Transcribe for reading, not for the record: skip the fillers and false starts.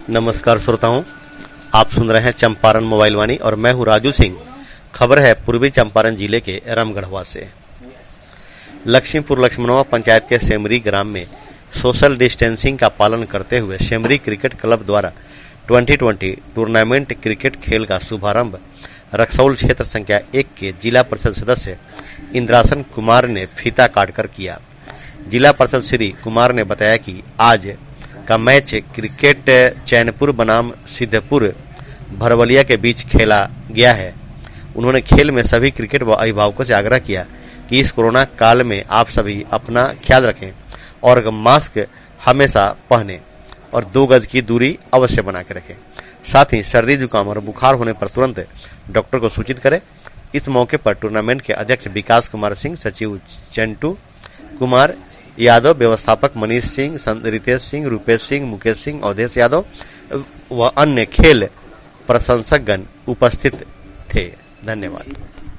नमस्कार श्रोताओं, आप सुन रहे हैं चंपारण मोबाइल वाणी और मैं हूं राजू सिंह। खबर है पूर्वी चंपारण जिले के रामगढ़वा से। लक्ष्मीपुर लक्ष्मणवा पंचायत के सेमरी ग्राम में सोशल डिस्टेंसिंग का पालन करते हुए सेमरी क्रिकेट क्लब द्वारा 2020 टूर्नामेंट क्रिकेट खेल का शुभारंभ रक्सौल क्षेत्र संख्या 1 के जिला परिषद सदस्य इंद्रासन कुमार ने फीता काटकर किया। जिला परिषद श्री कुमार ने बताया कि आज का मैच क्रिकेट चैनपुर बनाम सिद्धपुर भरवलिया के बीच खेला गया है। उन्होंने खेल में सभी क्रिकेट व अभिभावकों से आग्रह किया कि इस कोरोना काल में आप सभी अपना ख्याल रखें और मास्क हमेशा पहनें और 2 गज की दूरी अवश्य बना के रखें। साथ ही सर्दी जुकाम और बुखार होने पर तुरंत डॉक्टर को सूचित करें। इस मौके पर टूर्नामेंट के अध्यक्ष विकास कुमार सिंह, सचिव चंटू कुमार यादव, व्यवस्थापक मनीष सिंह, रितेश सिंह, रूपेश सिंह, मुकेश सिंह, अवधेश यादव व अन्य खेल प्रशंसकगण उपस्थित थे। धन्यवाद।